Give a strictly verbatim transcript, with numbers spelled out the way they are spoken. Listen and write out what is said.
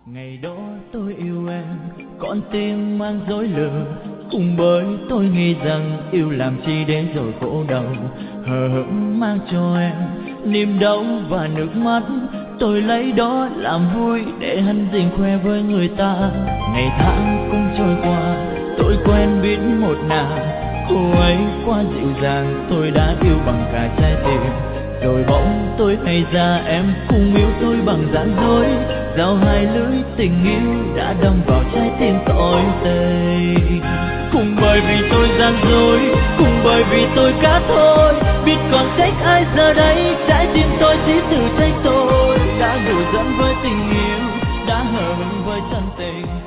Ngày đó tôi yêu em, con tim mang dối lừa, cùng bởi tôi nghĩ rằng yêu làm chi để rồi khổ đau. Hờ hững mang cho em niềm đau và nước mắt, tôi lấy đó làm vui để hân dình khoe với người ta. Ngày tháng cũng trôi qua, tôi quen biết một nàng, cô ấy quá dịu dàng, tôi đã yêu bằng cả trái tim. Rồi bỗng tôi hay ra em cùng yêu tôi bằng gian dối, dao hai lưỡi tình yêu đã đâm vào trái tim tôi tây. Cùng bởi vì tôi gian dối, cùng bởi vì tôi cá thôi, biết còn trách ai giờ đây, trái tim tôi chỉ tự trách tôi. Đã đùa giỡn với tình yêu, đã hờ hững với chân tình,